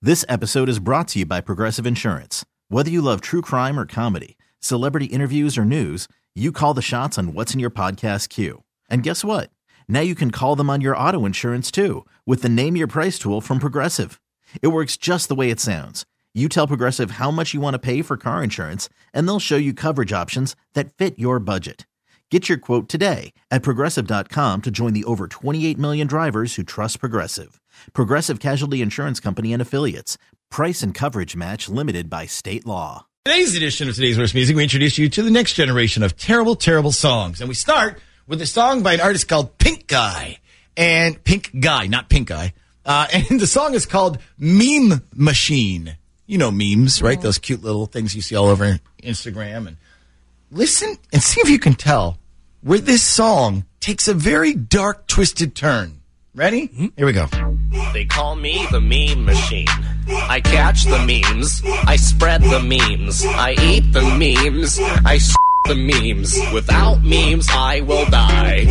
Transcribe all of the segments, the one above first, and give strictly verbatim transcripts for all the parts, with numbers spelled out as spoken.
This episode is brought to you by Progressive Insurance. Whether you love true crime or comedy, celebrity interviews or news, you call the shots on what's in your podcast queue. And guess what? Now you can call them on your auto insurance too with the Name Your Price tool from Progressive. It works just the way it sounds. You tell Progressive how much you want to pay for car insurance, and they'll show you coverage options that fit your budget. Get your quote today at Progressive dot com to join the over twenty-eight million drivers who trust Progressive. Progressive Casualty Insurance Company and Affiliates. Price and coverage match limited by state law. Today's edition of Today's Worst Music, we introduce you to the next generation of terrible, terrible songs. And we start with a song by an artist called Pink Guy. And Pink Guy, not Pink Guy. Uh, and the song is called Meme Machine. You know memes, right? Those cute little things you see all over Instagram. And listen and see if you can tell where this song takes a very dark, twisted turn. Ready? Mm-hmm. Here we go. They call me the meme machine. I catch the memes. I spread the memes. I eat the memes. I s*** the memes. Without memes, I will die.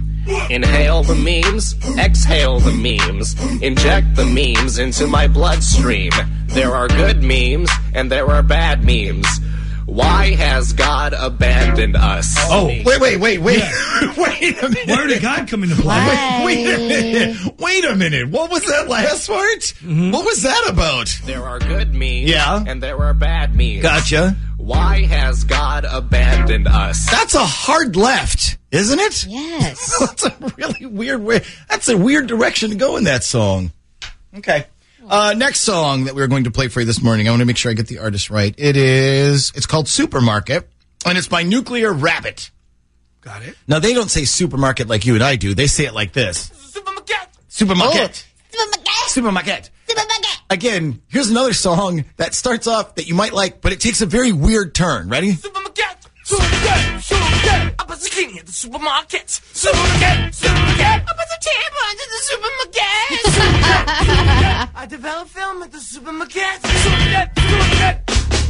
Inhale the memes. Exhale the memes. Inject the memes into my bloodstream. There are good memes and there are bad memes. Why has God abandoned us? Oh, wait, wait, wait, wait. Yeah. Wait a minute. Where did God come into play? Wait, wait a minute. Wait a minute. What was that last part? Mm-hmm. What was that about? There are good memes yeah. and there are bad memes. Gotcha. Why has God abandoned us? That's a hard left, isn't it? Yes. That's a really weird way. That's a weird direction to go in that song. Okay. Uh, next song that we're going to play for you this morning, I want to make sure I get the artist right. It is, it's called Supermarket, and it's by Nuclear Rabbit. Got it. Now, they don't say supermarket like you and I do. They say it like this. Supermarket. Supermarket. Oh. Supermarket. Supermarket. Supermarket. Again, here's another song that starts off that you might like, but it takes a very weird turn. Ready? Supermarket. Supermarket. Supermarket. I put zucchini at the supermarket. Supermarket. Supermarket. I put the tampons at the supermarket. Supermarket. I develop film at the supermarket. Supermarket. Supermarket.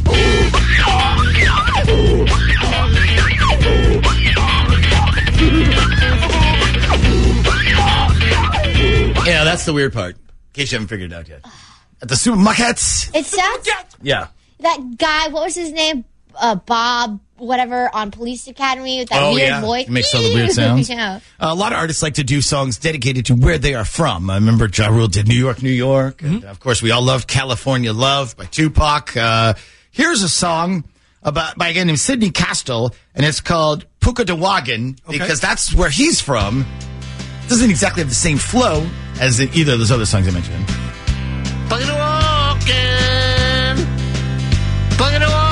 Yeah, that's the weird part. In case you haven't figured it out yet. At the supermarkets. It sounds... Yeah. That guy, what was his name? Uh, Bob, whatever, on Police Academy with that oh, weird yeah. voice. It makes all the weird sounds. Yeah. Uh, a lot of artists like to do songs dedicated to where they are from. I remember Ja Rule did New York, New York. Mm-hmm. And, of course, we all loved California Love by Tupac. Uh, here's a song about by a guy named Sidney Castle, and it's called Pukadawagan, okay. because that's where he's from. It doesn't exactly have the same flow as in either of those other songs I mentioned. Pukadawagan, Pukadawagan.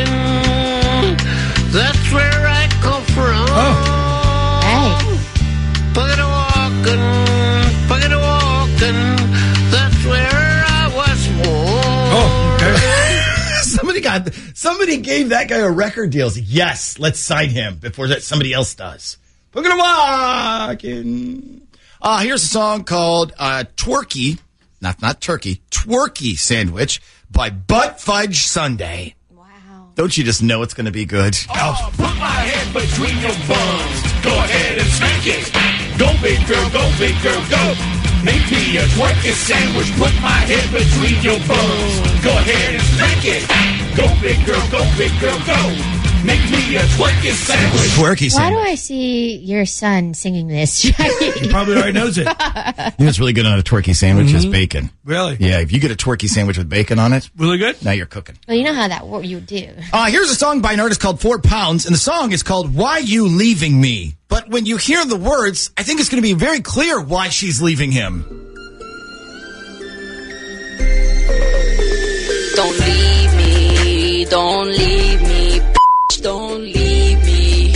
That's where I come from. Oh. Hey. Bugging walking, bugging walking. That's where I was born. Oh, okay. somebody got somebody gave that guy a record deal. Said, yes, let's sign him before that somebody else does. Bugging walking. Uh, here's a song called uh, "Twerky," not not turkey, "Twerky Sandwich" by Butt Fudge Sunday. Don't you just know it's going to be good? Oh, put my head between your buns. Go ahead and smack it. Go, big girl, go, big girl, go. Make me a twerky sandwich. Put my head between your buns. Go ahead and smack it. Go, big girl, go, big girl, go. Make me a twerky sandwich. Twerky sandwich. Why do I see your son singing this, Jackie? He probably already knows it. You know what's really good on a twerky sandwich mm-hmm. is bacon. Really? Yeah, if you get a twerky sandwich with bacon on it. Really good? Now you're cooking. Well, you know how that what you do. Uh, here's a song by an artist called Four Pounds, and the song is called Why You Leaving Me? But when you hear the words, I think it's going to be very clear why she's leaving him. Don't leave me, don't leave me, don't leave me.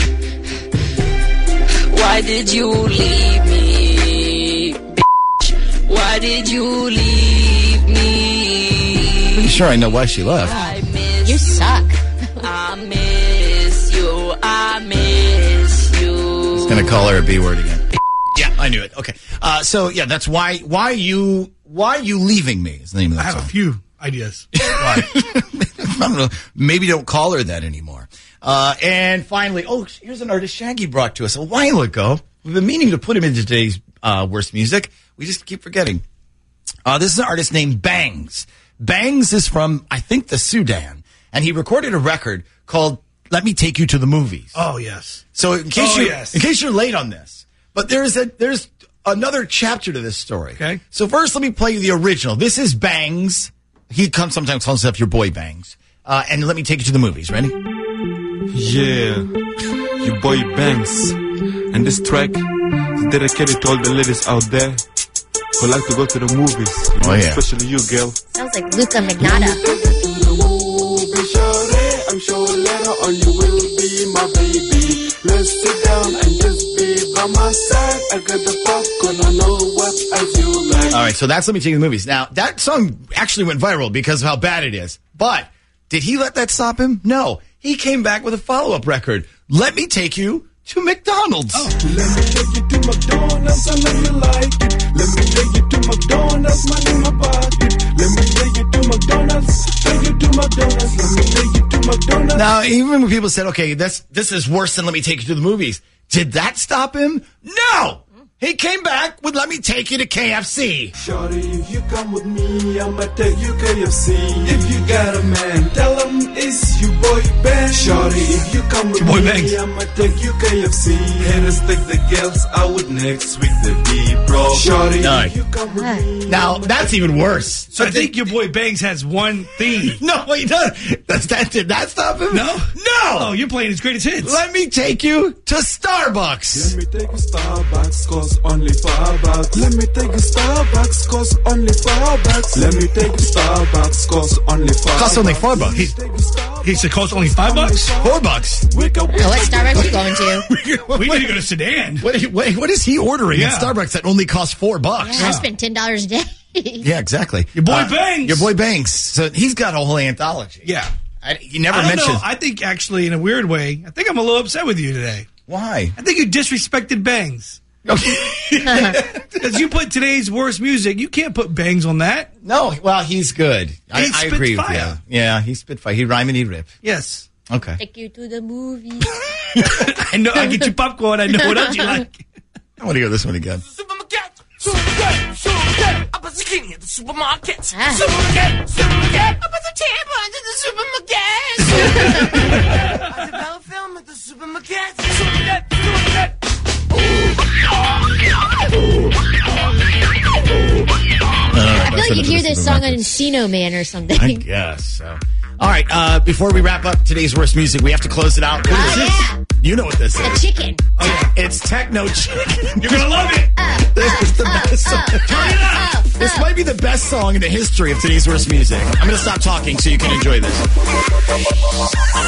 Why did you leave me, bitch? Why did you leave me? Pretty sure I know why she left. I miss you suck. I miss you, I miss you. He's going to call her a B word again. Yeah, I knew it. Okay. Uh, so, yeah, that's why Why you Why you Leaving Me is the name of that I have song. a few ideas. Why? I don't know. Maybe don't call her that anymore. Uh, and finally, oh, here's an artist Shaggy brought to us a while ago. We've been meaning to put him into today's uh, worst music. We just keep forgetting. Uh, this is an artist named Bangs. Bangs is from, I think, the Sudan, and he recorded a record called "Let Me Take You to the Movies." Oh, yes. So in case Oh, you yes. in case you're late on this, but there's a there's another chapter to this story. Okay. So first, let me play you the original. This is Bangs. He comes sometimes calls himself your boy Bangs. Uh, and let me take you to the movies. Ready? Yeah, your boy Banks. And this track is dedicated to all the ladies out there who like to go to the movies. You know, Oh, yeah. Especially you, girl. Sounds like Luca Magnotta. I'm sure later on you will be my baby. Let's sit down and just be by my side. I got the popcorn, I know what I feel like. All right. So that's let me take you to the movies. Now that song actually went viral because of how bad it is. But did he let that stop him? No. He came back with a follow-up record. Let me take you to McDonald's. Let me take you to McDonald's, I know you like it. Let me take you to McDonald's, money in my pocket. Let me take you to McDonald's, take you to McDonald's. Let me take you to McDonald's. Now, even when people said, okay, this, this is worse than let me take you to the movies, did that stop him? No! He came back with let me take you to K F C. Shorty, if you come with me, I'ma take you K F C. If you got a man, tell him it's your boy Banks. Shorty, if you come with Your boy me, Banks. I'ma take you K F C. Haters take the girls out next week, the deep bro. Shorty, No. if you come with me, Now, that's even worse. So I think your boy Bangs has one theme. No, he doesn't. Does that, did that stop him? No? No! Oh, you're playing his greatest hits. Let me take you to Starbucks. let me take you Starbucks, cause only five bucks. Let me take you Starbucks, cause only five bucks. Let me take you Starbucks, cause only five Costs only four bucks. He, take you Starbucks. He said cost only five bucks? Four bucks. Wake up. Oh, what Starbucks you going to? We need to go to Sedan. What, what, what is he ordering Yeah. at Starbucks that only costs four bucks? Yeah, I spent ten dollars a day. Yeah, exactly. Your boy Uh, Banks. Your boy Banks. So he's got a whole anthology. Yeah. I, he never I don't mentioned. know. I think actually, in a weird way, I think I'm a little upset with you today. Why? I think you disrespected Bangs. Because you put today's worst music, you can't put Bangs on that. No, well, he's good. I, He I spits agree with fire. you. Yeah, he spit fire. He rhyme and he rip. Yes. Okay. Take you to the movie. I know. I get you popcorn. I know what else you like. I want to hear this one again. Supermarket, supermarket, supermarket. I put zucchini at the supermarket. Ah. Supermarket, supermarket. I put the tampons at the supermarket. I develop film at the supermarket. Supermarket, supermarket. I feel like you'd hear this song on Encino Man or I something. guess so. All right. Uh, before we wrap up today's worst music, we have to close it out. What Oh, is this? yeah. You know what this The is. chicken. It's Techno Chicken. You're going to love it. This is the best song. Oh, This might be the best song in the history of today's worst music. I'm going to stop talking so you can enjoy this.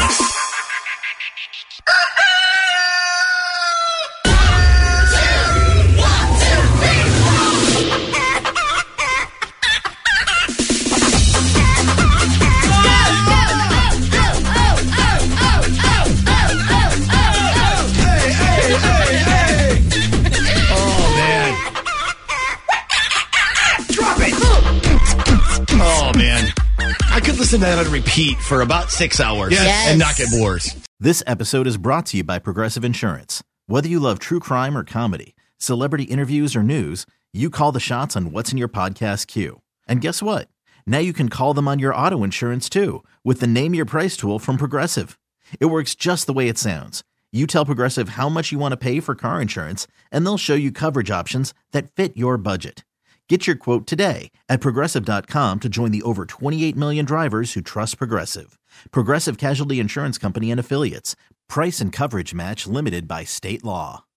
Oh, man. Drop it! Oh, man. I could listen to that on repeat for about six hours Yes. and not get bored. This episode is brought to you by Progressive Insurance. Whether you love true crime or comedy, celebrity interviews or news, you call the shots on what's in your podcast queue. And guess what? Now you can call them on your auto insurance too with the Name Your Price tool from Progressive. It works just the way it sounds. You tell Progressive how much you want to pay for car insurance, and they'll show you coverage options that fit your budget. Get your quote today at Progressive dot com to join the over twenty-eight million drivers who trust Progressive. Progressive Casualty Insurance Company and Affiliates. Price and coverage match limited by state law.